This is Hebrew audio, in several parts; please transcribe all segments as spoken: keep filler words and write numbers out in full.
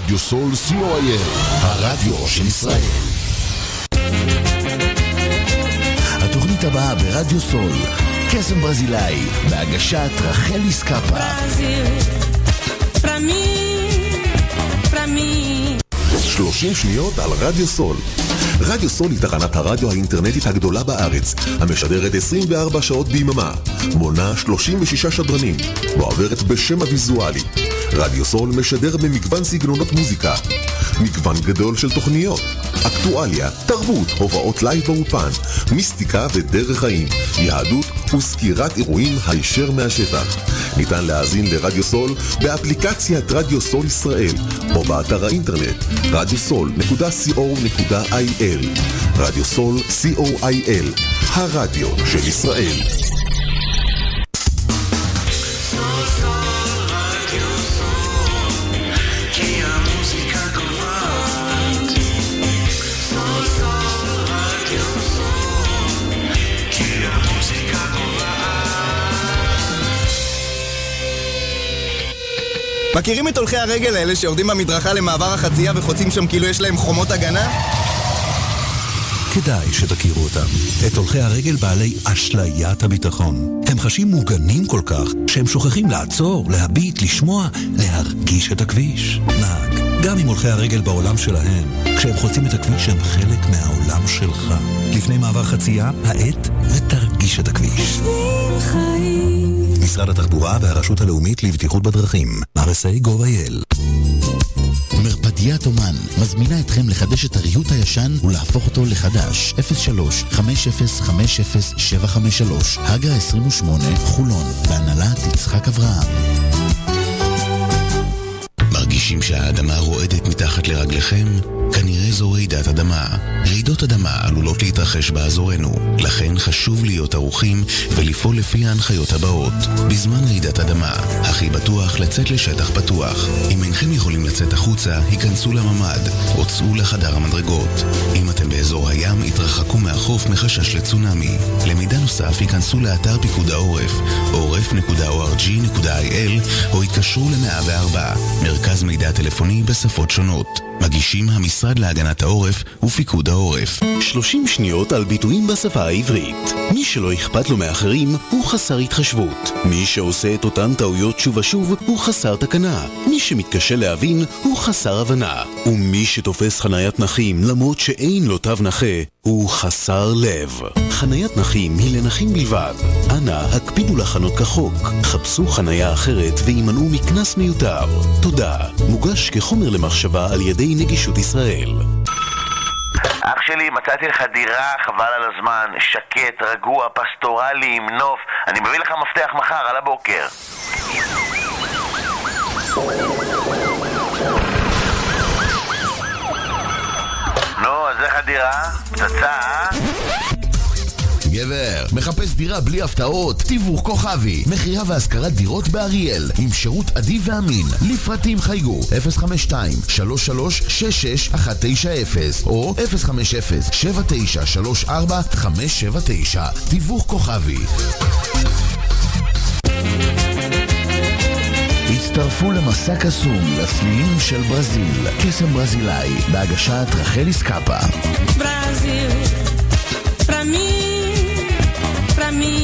רדיו סול סי או איי אל, הרדיו של ישראל. התוכנית הבאה ברדיו סול, קסם ברזילאי, בהגשת רחל איסקאפה. ברזיל, פרמי, פרמי. שלושים שניות על רדיו סול. רדיו סול היא תחנת הרדיו האינטרנטית הגדולה בארץ, המשדרת עשרים וארבע שעות ביממה, מונה שלושים ושישה שדרנים, ועוברת בשם הוויזואלי. רדיו סול משדר במגוון סגנונות מוזיקה, מגוון גדול של תוכניות, אקטואליה, תרבות, הובאות לייב באופן, מיסטיקה ודרך חיים, יהדות וסקירת אירועים הישר מהשטח. ניתן להאזין לרדיו סול באפליקציית רדיו סול ישראל, או באתר האינטרנט רדיו סול נקודה סי או נקודה איי אל. רדיו סול סי או איי אל, הרדיו של ישראל. מכירים את הולכי הרגל האלה שיורדים במדרכה למעבר החצייה וחוצים שם כאילו יש להם חומות הגנה? כדאי שתכירו אותם. את הולכי הרגל בעלי אשליית הביטחון. הם חשים מוגנים כל כך שהם שוכחים לעצור, להביט, לשמוע, להרגיש את הכביש. נהג, גם עם הולכי הרגל בעולם שלהם, כשהם חוצים את הכביש הם חלק מהעולם שלך. לפני מעבר חצייה, העט ותרגיש את הכביש. משרד התחבורה והרשות הלאומית לבטיחות בדרכים, אר אס איי גוב איי אל. מרפדיית אומן מזמינה אתכם לחדש את הריהוט הישן ולהפוך אותו לחדש. אפס שלוש חמש אפס חמש אפס שבע חמש שלוש, הגה עשרים ושמונה, חולון, בהנהלת יצחק אברהם. מרגישים שהאדמה רועדת מתחת לרגליכם? כנראה זו רעידת אדמה. רעידות אדמה עלולות להתרחש באזורנו, לכן חשוב להיות ערוכים ולפעול לפי ההנחיות הבאות. בזמן רעידת אדמה, הכי בטוח לצאת לשטח פתוח. אם אינכם יכולים לצאת החוצה, היכנסו לממד או צאו לחדר המדרגות. אם אתם באזור הים, התרחקו מהחוף מחשש לצונמי. למידע נוסף, היכנסו לאתר פיקוד העורף, עורף נקודה או אר ג'י נקודה איי אל, או התקשרו ל-מאה וארבע, מרכז מידע טלפוני בשפות שונות. מגישים המשרד להגנת העורף ופיקוד העורף. שלושים שניות על ביטויים בשפה העברית. מי שלא אכפת לו מאחרים הוא חסר התחשבות. מי שעושה את אותן טעויות שוב ושוב הוא חסר תקנה. מי שמתקשה להבין הוא חסר הבנה. ומי שתופס חניית נכים למרות שאין לו תו נכה הוא חסר לב. חניית נכים היא לנכים בלבד. אנא, הקפידו לחנות כחוק. חפשו חניה אחרת וימנעו מכנס מיותר. תודה. מוגש כחומר למחשבה על ידי נגישות ישראל. אח שלי, מצאתי לך דירה, חבל על הזמן, שקט, רגוע, פסטורלי, עם נוף. אני מביא לך מפתח מחר, על הבוקר. נו, אז איך הדירה? פצצה, אה? גבר, מחפש דירה בלי הפתעות? תיווך כוכבי, מחירה והשכרת דירות באריאל, עם שירות עדיף ואמין. לפרטים חייגו אפס חמש שתיים שלוש שלוש שש שש אחת תשע אפס או אפס חמש אפס שבע תשע שלוש ארבע חמש שבע תשע. תיווך כוכבי. הצטרפו למסע קסום לצלילים של ברזיל, קסם ברזילאי, בהגשת רחל איסקאפה. ברזיל, פרמי pra mim.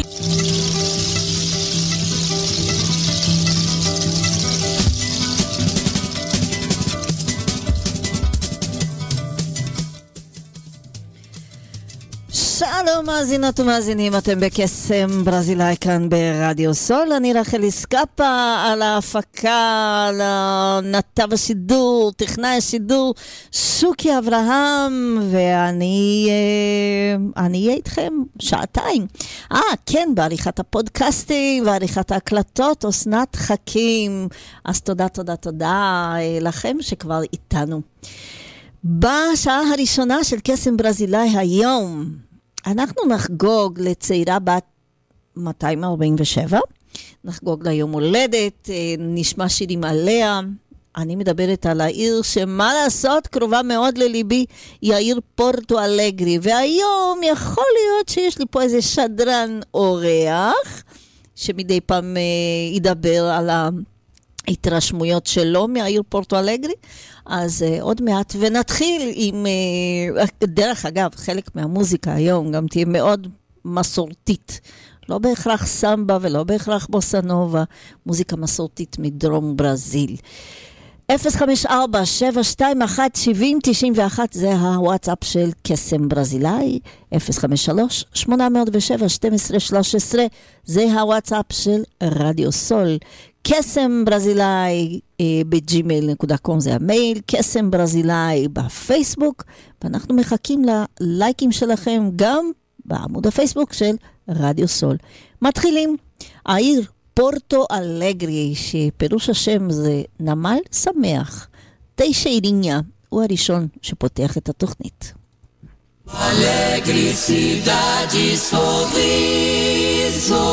שלום מאזינות ומאזינים, אתם בקסם ברזילאי כאן ברדיו סול. אני רחל איסקאפה, על ההפקה, על נתב השידור, טכנאי השידור שוקי אברהם, ואני אני אהיה איתכם שעתיים. אה, כן, בעריכת הפודקאסטים ועריכת ההקלטות אסנת חכים. אז תודה, תודה, תודה לכם שכבר איתנו. בשעה הראשונה של קסם ברזילאי היום אנחנו נחגוג לצעירה בת מאתיים ארבעים ושבע, נחגוג ליום הולדת, נשמע שירים עליה. אני מדברת על העיר שמה לעשות, קרובה מאוד לליבי, היא העיר פורטו אלגרי, והיום יכול להיות שיש לי פה איזה שדרן אורח, שמדי פעם ידבר על התרשמויות שלו מהעיר פורטו אלגרי, אז uh, עוד מעט, ונתחיל עם, uh, דרך אגב, חלק מהמוזיקה היום גם תהיה מאוד מסורתית, לא בהכרח סמבה ולא בהכרח בוסה נובה, מוזיקה מסורתית מדרום ברזיל. אפס חמש ארבע שבע שתיים אחת שבע אפס תשע אחת זה הוואטסאפ של קסם ברזילאי, אפס חמש שלוש שמונה אפס שבע שתים עשרה שלוש עשרה זה הוואטסאפ של רדיו סול. קסם ברזילאי אה, בג'ימייל נקודה קום זה המייל, קסם ברזילאי בפייסבוק, ואנחנו מחכים ללייקים שלכם גם בעמוד הפייסבוק של רדיו סול. מתחילים, העיר פורטו אלגרי, שפירוש השם זה נמל שמח. תשעיריניה הוא הראשון שפותח את התוכנית. Alegre cidade sorriso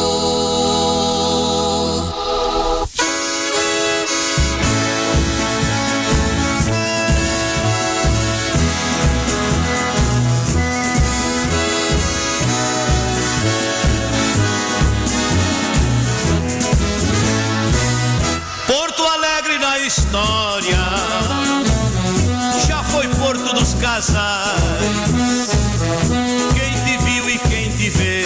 História já foi Porto dos Casais. Quem te viu e quem te vê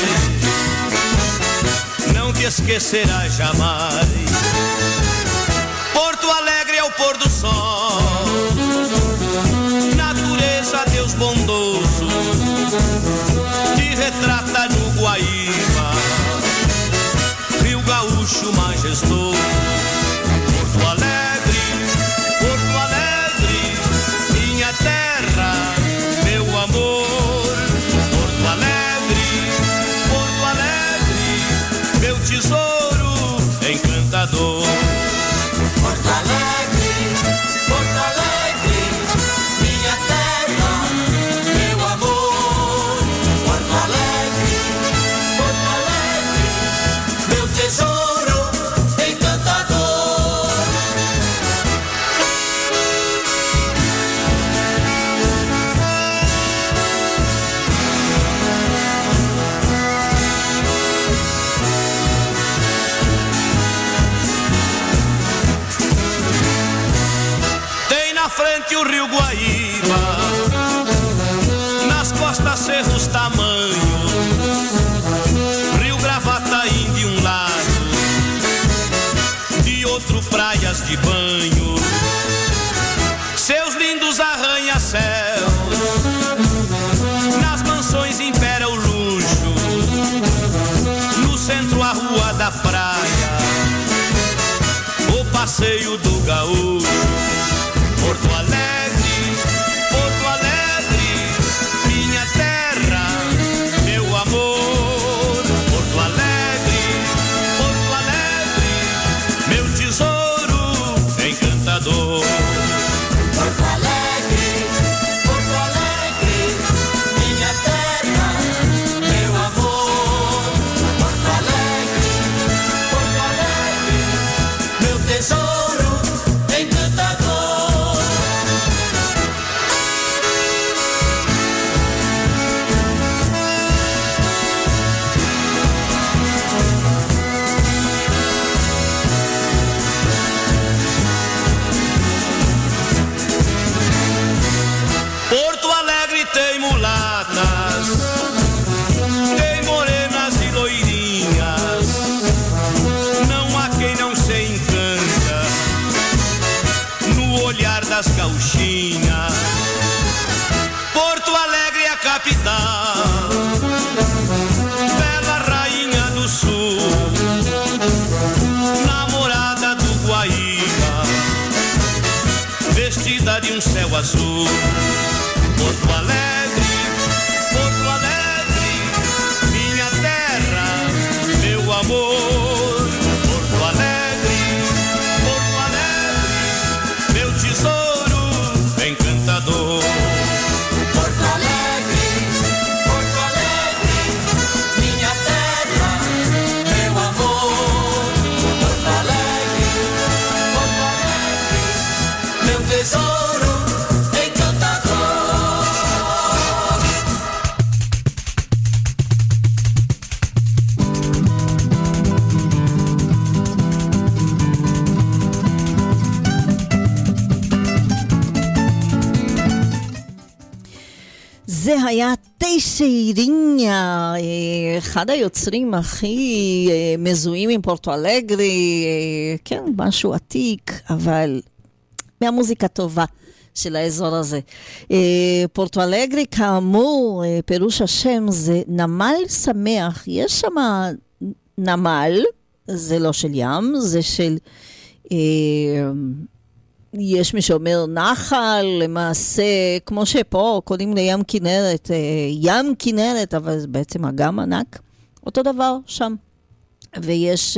não te esquecerá jamais. Porto Alegre é o pôr do sol, natureza, Deus bondoso, te retrata no Guaíba, Rio Gaúcho majestoso. Porto Alegre, Porto Alegre, minha terra, meu amor. Porto Alegre, Porto Alegre, meu tesouro encantador. Porto Alegre, Porto Alegre, minha terra, meu amor. Porto Alegre, Porto Alegre, meu tesouro encantador. Frente o Rio Guaíba, nas costas cerros tamanho, Rio Gravataí de um lado, de outro praias de banho, seus lindos arranha-céus, nas mansões impera o luxo, no centro a rua da praia, o passeio do gaúcho. Porto Alegre, Porto Alegre, minha terra, meu amor. Porto Alegre, Porto Alegre, meu tesouro encantador. Porto Alegre, Porto Alegre, minha terra, meu amor. Porto Alegre, Porto Alegre, meu tesouro זה היה טייסייריניה, אחד היוצרים הכי מזוהים עם פורטו אלגרי, כן, משהו עתיק, אבל מהמוזיקה טובה של האזור הזה. פורטו אלגרי, כאמור, פירוש השם זה נמל שמח. יש שם נמל, זה לא של ים, זה של... יש מי שאומר נחל, למעשה, כמו שפה, קוראים לים כנרת, ים כנרת, אבל זה בעצם אגם ענק. אותו דבר שם. ויש,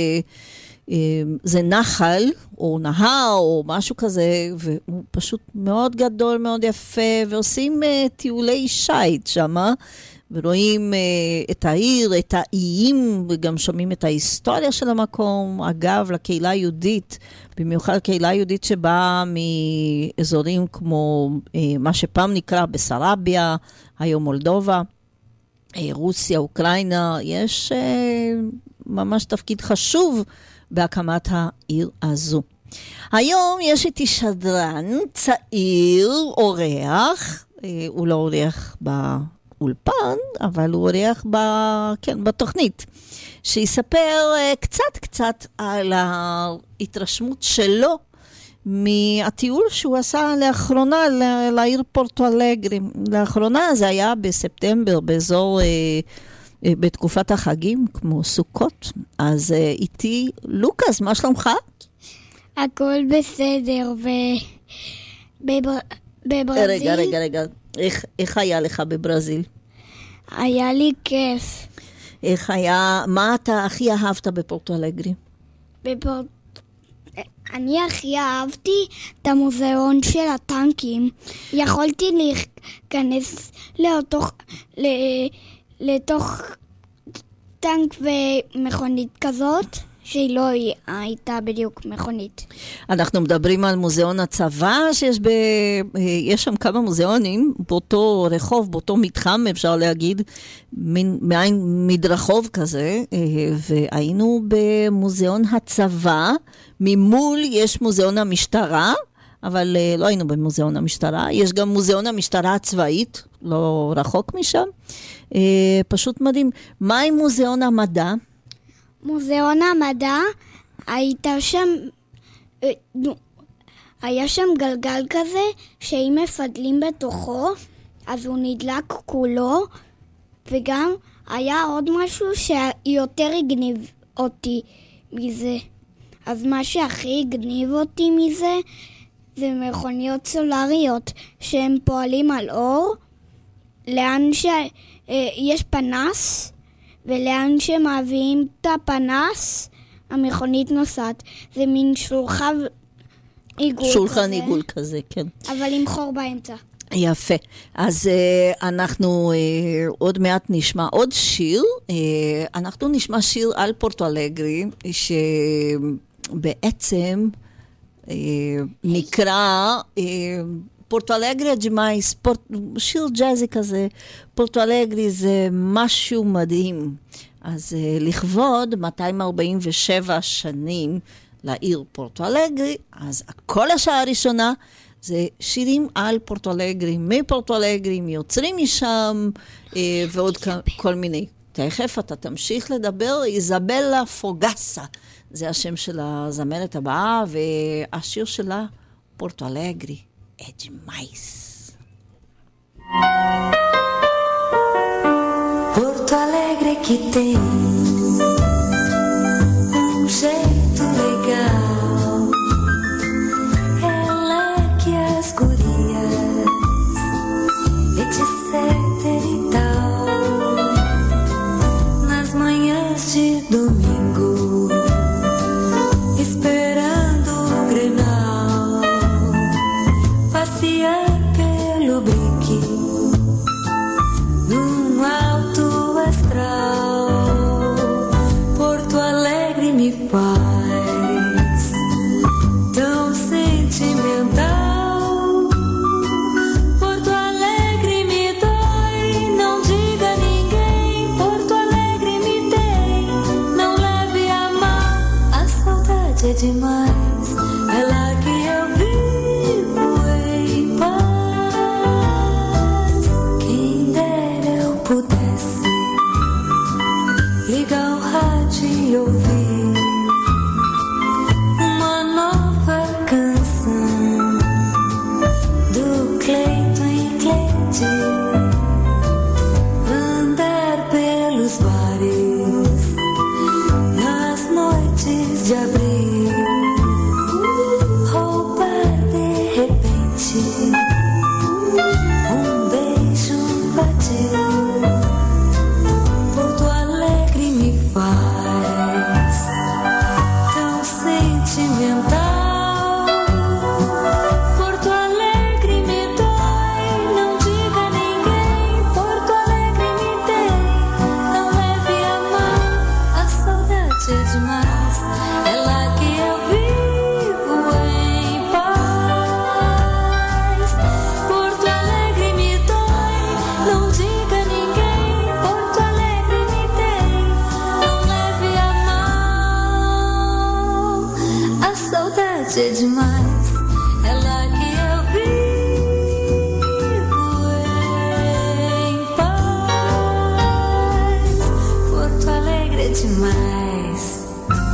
זה נחל, או נהר, או משהו כזה, והוא פשוט מאוד גדול, מאוד יפה, ועושים טיולי שייט שם, ורואים את העיר, את האיים, וגם שומעים את ההיסטוריה של המקום. אגב, לקהילה היהודית, במיוחד קהילה היהודית שבאה מאזורים כמו מה שפעם נקרא בסרביה, היום מולדובה, רוסיה, אוקראינה, יש ממש תפקיד חשוב בהקמת העיר הזו. היום יש איתי שדרן, צעיר, אורח, הוא לא אורח באולפן, אבל הוא אורח ב... כן, בתוכנית, שיספר קצת קצת על ההתרשמות שלו מהטיול שהוא עשה לאחרונה לעיר פורטו אלגרי. לאחרונה זה היה בספטמבר, באזור, בתקופת החגים, כמו סוכות. אז איתי, לוקאס, מה שלומך? הכל בסדר, ו... בבר... בברזיל... רגע, רגע, רגע. איך, איך היה לך בברזיל? היה לי כיף. איך היה, מה אתה הכי אהבת בפורטו אלגרי? בפורט... אני הכי אהבתי את המוזיאון של הטנקים. יכולתי להיכנס לתוך, לתוך טנק ומכונית כזאת, שהיא לא הייתה בדיוק מכונית. אנחנו מדברים על מוזיאון הצבא, שיש ב... יש שם כמה מוזיאונים, באותו רחוב, באותו מתחם, אפשר להגיד, מעין מדרחוב כזה, והיינו במוזיאון הצבא, ממול יש מוזיאון המשטרה, אבל לא היינו במוזיאון המשטרה, יש גם מוזיאון המשטרה הצבאית, לא רחוק משם, פשוט מדהים. מה עם מוזיאון המדע? מוזיאון המדע, הייתה שם, היה שם גלגל כזה, שאם מפדלים בתוכו, אז הוא נדלק כולו, וגם היה עוד משהו שיותר הגניב אותי מזה. אז מה שהכי הגניב אותי מזה, זה מכוניות סולריות, שהם פועלים על אור, לאן שיש פנס, ולאן שמביאים את הפנס, המכונית נוסעת. זה מין שולחן עיגול כזה. שולחן עיגול כזה, כן. אבל עם חור באמצע. יפה. אז uh, אנחנו uh, עוד מעט נשמע עוד שיר. Uh, אנחנו נשמע שיר על פורטו אלגרי, שבעצם uh, נקרא... Uh, פורטו אלגרי הג'מאיס, פורט... שיר ג'אזי כזה. פורטו אלגרי זה משהו מדהים. אז uh, לכבוד מאתיים ארבעים ושבע שנים לעיר פורטו אלגרי, אז כל השעה הראשונה זה שירים על פורטו אלגרי, מפורטו אלגרי, מיוצרים משם, uh, ועוד כל מיני. תכף אתה תמשיך לדבר, איזבלה פוגסה, זה השם של הזמרת הבאה, והשיר שלה פורטו אלגרי. É demais. Porto Alegre que tem um jeito legal, ela que as gurias etc e tal, nas manhãs de domingo esperando o Grenal, passear pelo brique num alto astral. Porto Alegre me faz ligar o rádio e ouvir uma nova canção do Cleiton e Cleide, andar pelos bares nas noites de abril, roubar de repente um beijo vadio. Porto Alegre me faz tão sentimental. Porto Alegre me dói, não diga a ninguém. Porto Alegre me tem, não leve a mal. A saudade é demais, é lá que eu vivo em paz. Porto Alegre me dói, não diga a ninguém. Porto Alegre me tem, não leve a mal. A saudade é demais, é lá que eu vivo em paz. Porto Alegre é demais.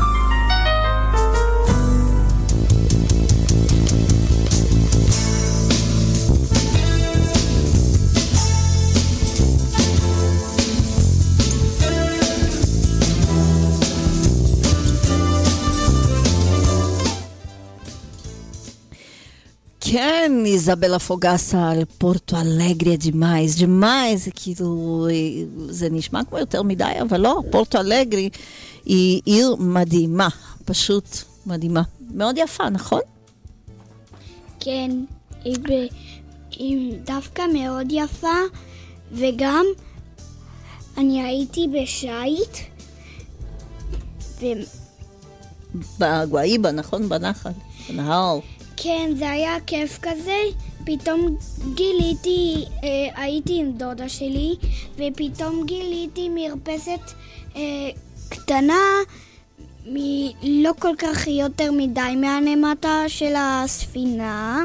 כן, איזבלה פוגסה על פורטו אלגרי demais, demais, זה כאילו, זה נשמע כמו יותר מדי, אבל לא, פורטו אלגרי היא עיר מדהימה, פשוט מדהימה. מאוד יפה, נכון? כן, היא, ב... היא דווקא מאוד יפה, וגם אני הייתי בשייט, ו... בגואיבה, נכון? בנחל, בנהר. כן, זה היה כיף כזה. פתאום גיליתי, אה, הייתי עם דודה שלי, ופתאום גיליתי מרפסת אה, קטנה, מ- לא כל כך יותר מדי מהנמטה של הספינה,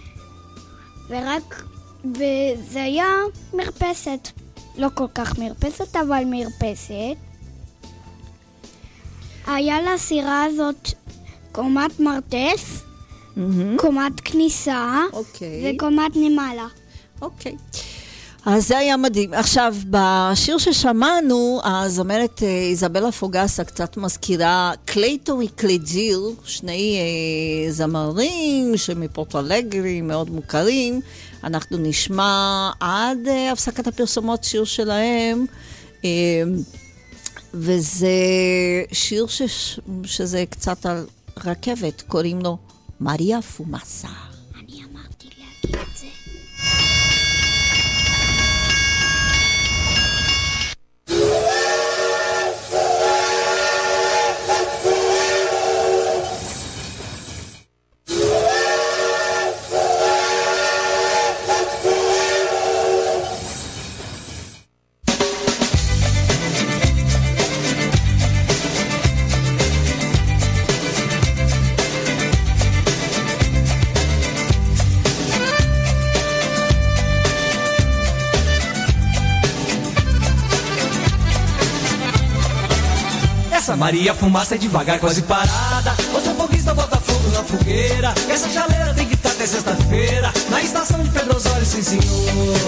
ורק, וזה היה מרפסת. לא כל כך מרפסת, אבל מרפסת. היה לסירה הזאת קומת מרתף, Mm-hmm. קומת כניסה okay. וקומת נמלה. אוקיי. Okay. אז זה היה מדהים. עכשיו, בשיר ששמענו, הזמרת איזבלה פוגסה קצת מזכירה קלייטון וקלייג'יר, שני אה, זמרים שמפורטו אלגרי מאוד מוכרים. אנחנו נשמע עד אה, הפסקת הפרסומות שיר שלהם, אה, וזה שיר שש, שזה קצת על רכבת, קוראים לו מריה פומאסה. אני אמרתי להגיד את זה. Maria fumaça é devagar, quase parada. O seu foguista bota fogo na fogueira. Essa chaleira tem que estar até sexta-feira na estação de Pedro Osório, sim senhor.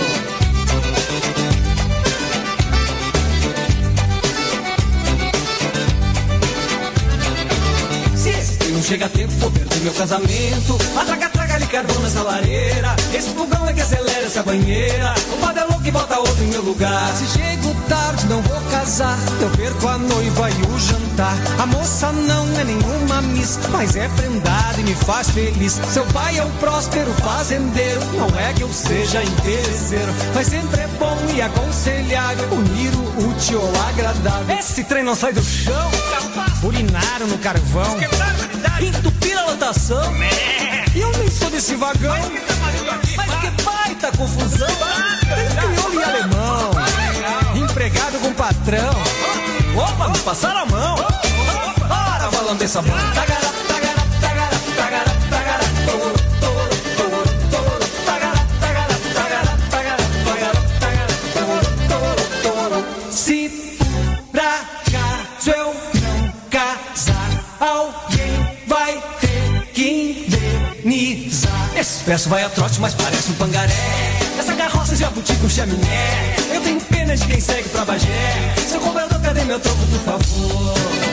Se esse trem não chega a tempo, vou perder meu casamento. A traga, traga ali carvão nessa lareira. Esse fogão é que acelera essa banheira. O padre é louco e bota outro em meu lugar. Se chego tarde, não vou casar. Eu perco a noiva e o jantar. A moça não é nenhuma miss, mas é prendada e me faz feliz. Seu pai é um próspero fazendeiro. Não é que eu seja interesseiro, mas sempre é bom e aconselhável unir o útil ao agradável. Esse trem não sai do chão. Urinaram no carvão, entupiram a lotação. E eu nem sou desse vagão. Mas que baita confusão. Tem crioulo e alemão, empregado com patrão. Opa, me passaram a mão. Para, falando dessa mão. Tagara, tagara, tagara, tagara, tagara, touro, touro, touro, touro, tagara, tagara, tagara, tagara, tagara, tagara, touro, touro, touro. Se pra peço vai a trote, mas parece um pangaré. Essa carroça jabuti com chaminé. Eu tenho pena de quem segue pra Bagé. Seu cobrador, cadê meu troco, por favor?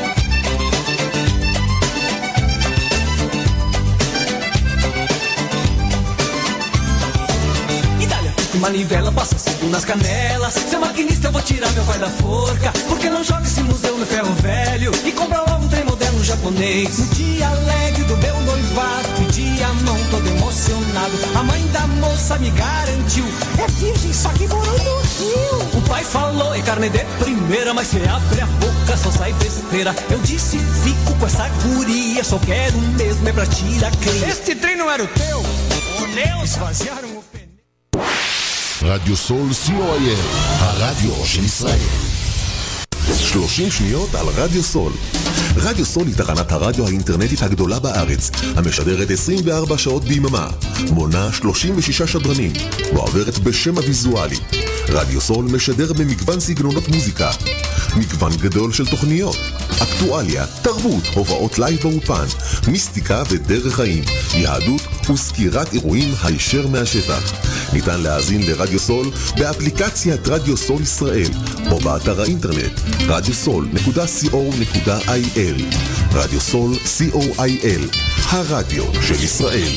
Manivela passa cinco nas canelas. Seu maquinista, eu vou tirar meu pai da forca. Porque não joga esse museu no ferro velho e compra logo um trem moderno japonês. No dia alegre do meu noivado, pedi a mão todo emocionado. A mãe da moça me garantiu: é virgem, só que morou no Rio. O pai falou: é carne de primeira, mas se abre a boca só sai besteira. Eu disse: fico com essa guria, só quero mesmo é pra tirar cria. Este trem não era o teu? O meu? Esvaziaram o pneu. רדיו סול סי או איי אל, הרדיו של ישראל. שלושים שניות על רדיו סול. רדיו סול היא תחנת הרדיו האינטרנטית הגדולה בארץ, המשדרת עשרים וארבע שעות ביממה, מונה שלושים ושישה שדרנים, ועוברת בשם הוויזואלי. רדיו סול משדר במגוון סגנונות מוזיקה, מגוון גדול של תוכניות, אקטואליה, תרבות, הובאות לייב באופן, מיסטיקה ודרך חיים, יהדות וסקירת אירועים הישר מהשטח. ניתן להאזין לרדיו סול באפליקציית רדיו סול ישראל או באתר האינטרנט רדיו סול נקודה סי או נקודה איי אל. רדיו סול סי או איי אל, הרדיו של ישראל.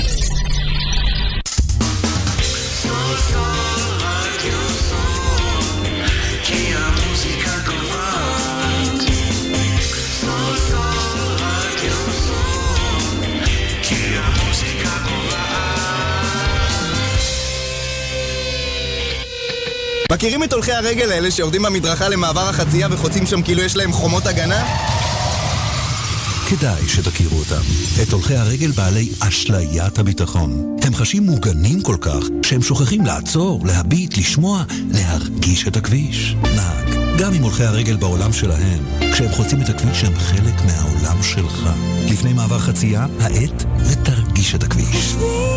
מכירים את הולכי הרגל האלה שיורדים במדרכה למעבר החצייה וחוצים שם כאילו יש להם חומות הגנה? כדאי שתכירו אותם. את הולכי הרגל בעלי אשליית הביטחון. הם חשים מוגנים כל כך שהם שוכחים לעצור, להביט, לשמוע, להרגיש את הכביש. נהג, גם עם הולכי הרגל בעולם שלהם, כשהם חוצים את הכביש הם חלק מהעולם שלך. לפני מעבר חצייה, העת ותרגיש את הכביש.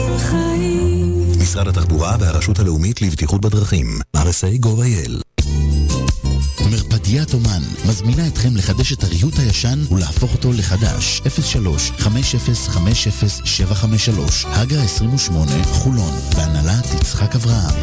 משרד התחבורה והרשות הלאומית לבטיחות בדרכים, אר אס איי גוב איי אל. מרפדיית אומן מזמינה אתכם לחדש את הריהוט הישן ולהפוך אותו לחדש. אפס שלוש חמש אפס חמש אפס שבע חמש שלוש, הגה עשרים ושמונה, חולון, בהנהלת יצחק אברהם.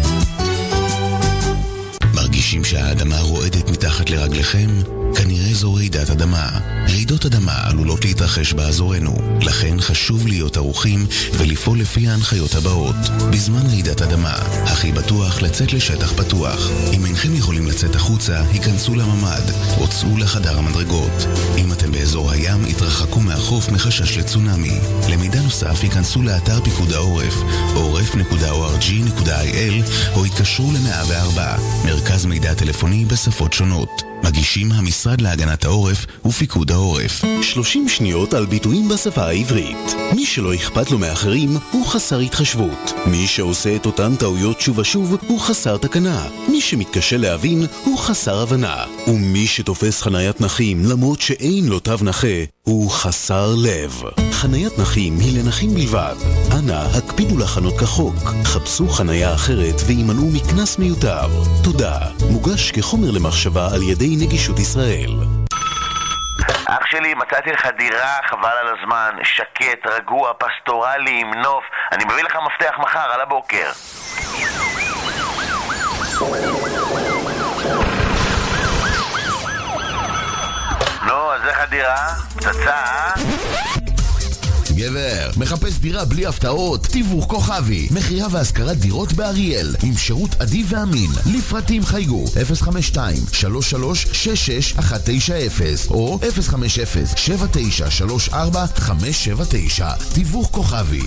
מרגישים שהאדמה רועדת מתחת לרגליכם? כנראה זו רעידת אדמה. רעידות אדמה עלולות להתרחש באזורנו, לכן חשוב להיות ערוכים ולפעול לפי ההנחיות הבאות. בזמן רעידת אדמה, הכי בטוח לצאת לשטח פתוח. אם אינכם יכולים לצאת החוצה, היכנסו לממד או צאו לחדר המדרגות. אם אתם באזור הים, התרחקו מהחוף מחשש לצונמי. למידע נוסף, היכנסו לאתר פיקוד העורף, עורף נקודה או אר ג'י נקודה איי אל, או התקשרו ל-מאה וארבע, מרכז מידע טלפוני בשפות שונות. מגישים המשרד להגנת העורף ופיקוד העורף. שלושים שניות על ביטויים בשפה העברית. מי שלא אכפת לו מאחרים הוא חסר התחשבות. מי שעושה את אותן טעויות שוב ושוב הוא חסר תקנה. מי שמתקשה להבין הוא חסר הבנה. ומי שתופס חניית נכים למרות שאין לו תו נכה הוא חסר לב. חניית נכים היא לנכים בלבד. אנא, הקפידו לחנות כחוק. חפשו חניה אחרת וימנעו מכנס מיותר. תודה. מוגש כחומר למחשבה על ידי נגישות ישראל. אח שלי, מצאתי לך דירה, חבל על הזמן, שקט, רגוע, פסטורלי, עם נוף. אני מביא לך מפתח מחר, על הבוקר. נו, אז איך הדירה? פצצה, אה? גבר, מחפש דירה בלי הפתעות? תיווך כוכבי, מחירה והשכרת דירות באריאל, עם שירות עדיף ואמין. לפרטים חייגו אפס חמש שתיים שלוש שלוש שש שש אחת תשע אפס או אפס חמש אפס שבע תשע שלוש ארבע חמש שבע תשע. תיווך כוכבי.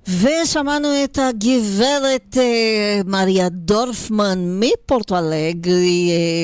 ושמענו את הגברת מריה דורפמן מפורטו אלגרי